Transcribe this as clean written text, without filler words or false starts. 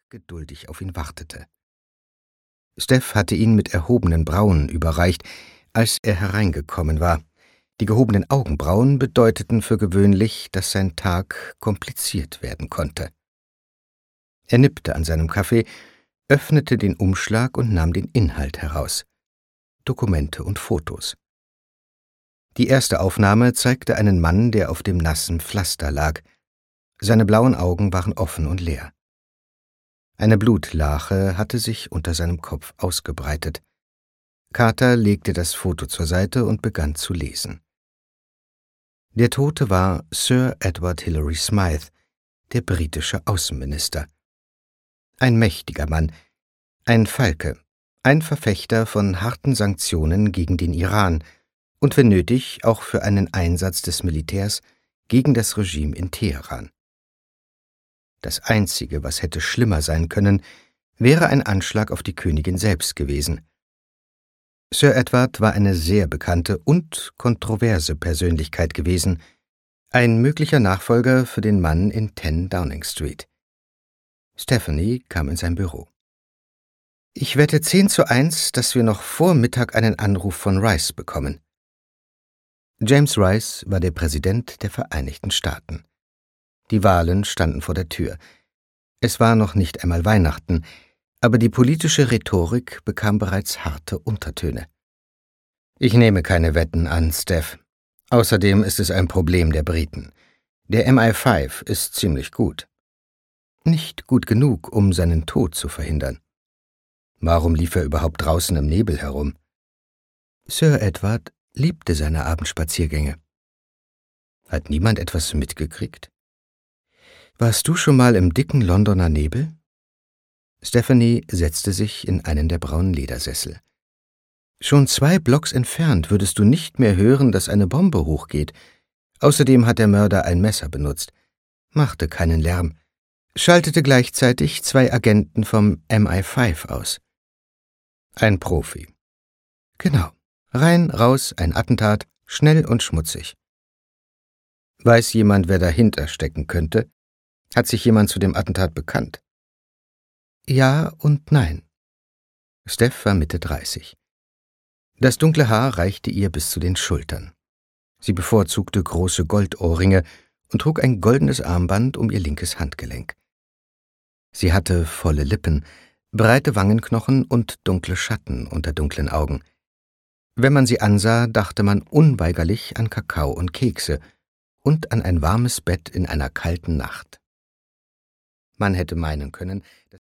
geduldig auf ihn wartete. Steph hatte ihn mit erhobenen Brauen überreicht, als er hereingekommen war. Die gehobenen Augenbrauen bedeuteten für gewöhnlich, dass sein Tag kompliziert werden konnte. Er nippte an seinem Kaffee, öffnete den Umschlag und nahm den Inhalt heraus: Dokumente und Fotos. Die erste Aufnahme zeigte einen Mann, der auf dem nassen Pflaster lag. Seine blauen Augen waren offen und leer. Eine Blutlache hatte sich unter seinem Kopf ausgebreitet. Carter legte das Foto zur Seite und begann zu lesen. Der Tote war Sir Edward Hillary Smythe, der britische Außenminister. Ein mächtiger Mann, ein Falke, ein Verfechter von harten Sanktionen gegen den Iran und wenn nötig auch für einen Einsatz des Militärs gegen das Regime in Teheran. Das Einzige, was hätte schlimmer sein können, wäre ein Anschlag auf die Königin selbst gewesen. Sir Edward war eine sehr bekannte und kontroverse Persönlichkeit gewesen, ein möglicher Nachfolger für den Mann in 10 Downing Street. Stephanie kam in sein Büro. »Ich wette 10:1, dass wir noch vor Mittag einen Anruf von Rice bekommen.« James Rice war der Präsident der Vereinigten Staaten. Die Wahlen standen vor der Tür. Es war noch nicht einmal Weihnachten, aber die politische Rhetorik bekam bereits harte Untertöne. »Ich nehme keine Wetten an, Steph. Außerdem ist es ein Problem der Briten. Der MI5 ist ziemlich gut. Nicht gut genug, um seinen Tod zu verhindern. Warum lief er überhaupt draußen im Nebel herum? Sir Edward liebte seine Abendspaziergänge. Hat niemand etwas mitgekriegt? Warst du schon mal im dicken Londoner Nebel? Stephanie setzte sich in einen der braunen Ledersessel. Schon 2 Blocks entfernt würdest du nicht mehr hören, dass eine Bombe hochgeht. Außerdem hat der Mörder ein Messer benutzt. Machte keinen Lärm. Schaltete gleichzeitig 2 Agenten vom MI5 aus. Ein Profi. Genau. Rein, raus, ein Attentat, schnell und schmutzig. Weiß jemand, wer dahinter stecken könnte? Hat sich jemand zu dem Attentat bekannt? Ja und nein. Steph war Mitte 30. Das dunkle Haar reichte ihr bis zu den Schultern. Sie bevorzugte große Goldohrringe und trug ein goldenes Armband um ihr linkes Handgelenk. Sie hatte volle Lippen, breite Wangenknochen und dunkle Schatten unter dunklen Augen. Wenn man sie ansah, dachte man unweigerlich an Kakao und Kekse und an ein warmes Bett in einer kalten Nacht. Man hätte meinen können,